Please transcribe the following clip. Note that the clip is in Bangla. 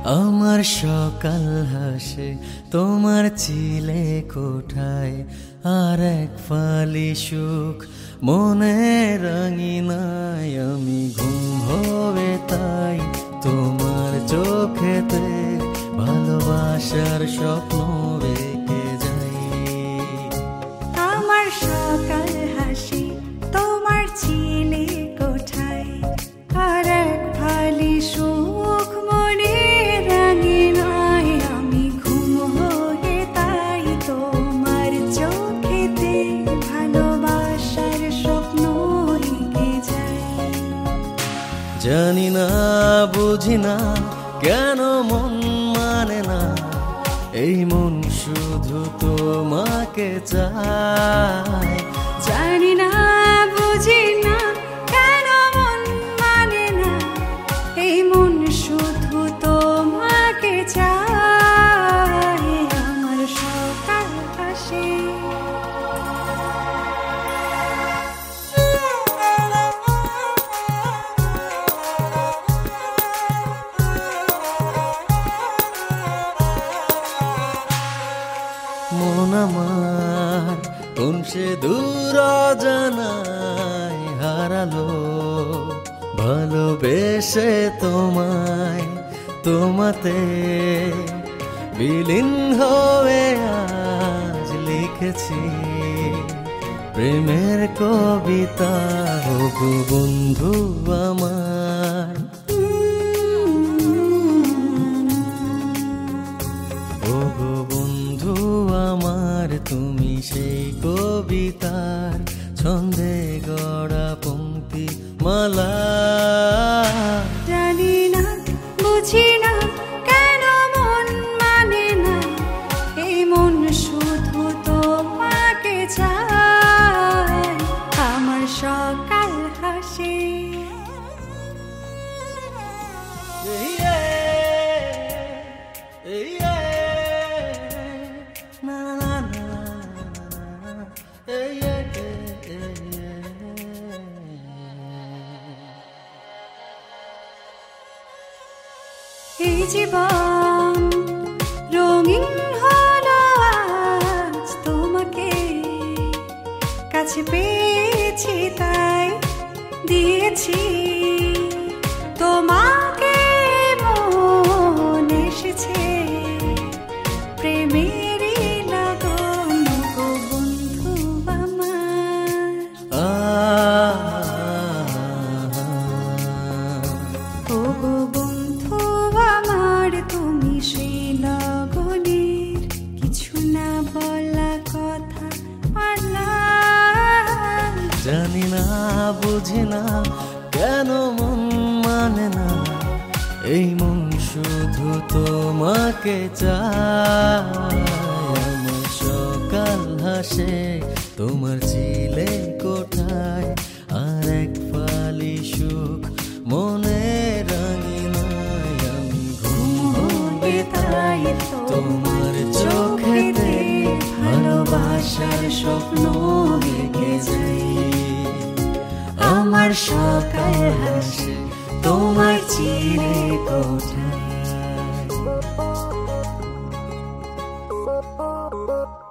আমার সকাল হাসে তোমার চিলে কোঠায়, আর এক ফালি সুখ মনে রাঙিনায়। আমি ঘুম হবে তাই তোমার চোখেতে, ভালোবাসার স্বপ্ন রেখে যাই। আমার সকাল হাসি তোমার চিলে কোঠায়, আর এক ফালি সুখ মনে রাঙিনায়। আমি ঘুম হয়ে তাই তোমার চোখেতে, ভালোবাসার স্বপ্ন রেখে যাই। জানি না বুঝি না কেন মন মানে না, এই মন শুধু তোমাকে চায়। জানি না বুঝি না কেন মন মানে না, এই মন শুধু তোমাকে চায়। আমার সকাল হাসি মন আমার কোন সে দূর অজানায় হারালো, ভালোবেসে তোমায় তোমাতে বিলীন হয়ে আজ লিখেছি প্রেমের কবিতা। ও গো বন্ধু আমার, ও গো বন্ধু আমার, তুমি সেই কবিতার ছন্দে গড়া পংক্তি মালা। জানি না বুঝি না কেন মন মানে না, এই মন শুধু তোমাকে চায়। আমার সকাল হাসি এই জীবন রঙিন হলো আজ তোমাকে কাছে পেয়েছি, তাই দিয়েছি তোমাকে মন এসেছে প্রেমের লাগন। গো বন্ধু আমার, ও গো বন্ধু আমার, তুমি সেই লগনের কিছু না বলা কথা পারলা। জানি না বুঝি না কেন মন মানে না, এই মন শুধু তোমাকে চায়। আমার সকাল হাসে তোমার চিলে কোঠায়, আর এক ফালি সুখ মনে রাঙিনায়। আমি ঘুম হবে তাই তোমার চোখেতে, ভালোবাসার স্বপ্ন রেখে যাই। আমার সকাল হাসে তোমার চিলে কোঠায়।